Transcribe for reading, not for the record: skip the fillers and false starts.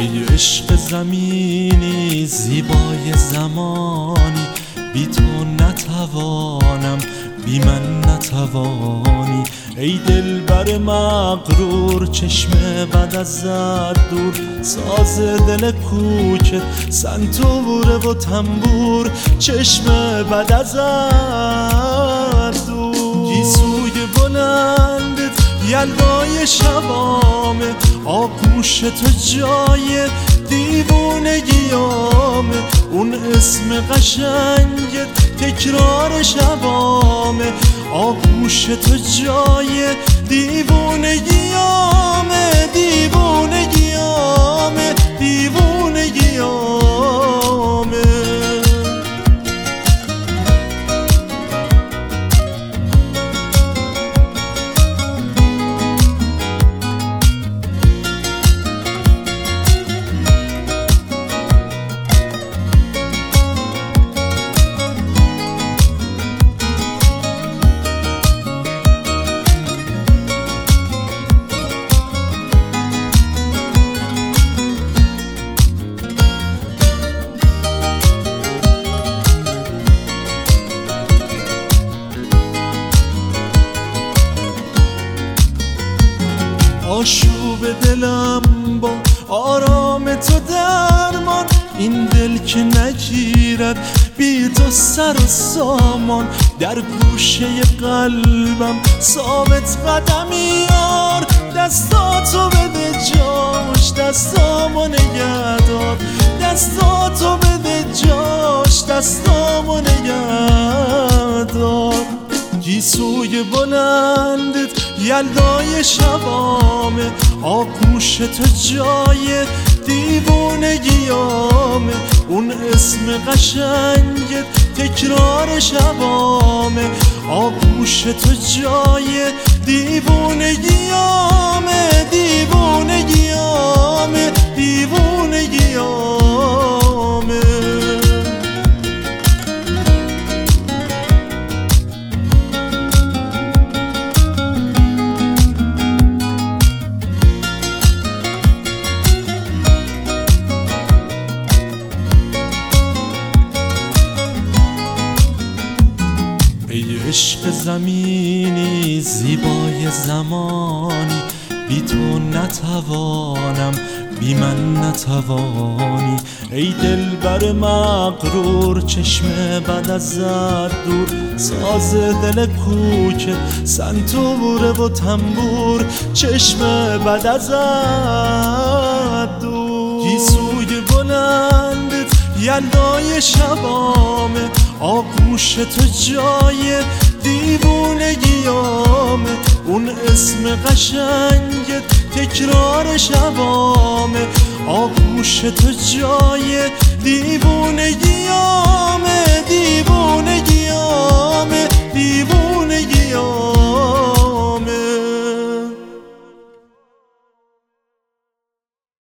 ای عشق زمینی زیبای زمانی، بی تو نتوانم، بی من نتوانی. ای دلبر مغرور چشم بد ازت دور، ساز دل کوکت سنتوره و تنبور، چشم بد ازت دور. گیسوی بلندت یلدای شبامه، آغوش تو جای دیوونگیامه، اون اسم قشنگت تکرار شبامه، آغوش تو جای دیوونگیامه، دیوونگیامه، دیوونگیامه. آشوب دلم با آرام تو درمان، این دل که نگیرد بی تو سر و سامان. در گوشه قلبم ثابت قدمی یار، دستاتو بده جاش دستامو نگه دار، دستاتو بده جاش دستامو نگه دار. گیسوی بلندت یلدای شبامه، آغوش تو جای دیوونگیامه، اون اسم قشنگت تکرار شبامه، آغوش تو جای دیوونگیامه، دیوونگیامه، دیوونگیامه. ای عشق زمینی زیبای زمانی، بی تو نتوانم، بی من نتوانی. ای دلبر مغرور چشم بد ازت دور، ساز دل کوکت سنتوره و تنبور، چشم بد ازت دور. گیسوی بلندت یلدای شبامه، آغوش تو جای دیوونگیامه، اون اسم قشنگت تکرار شبامه، آغوش تو جای دیوونگیامه.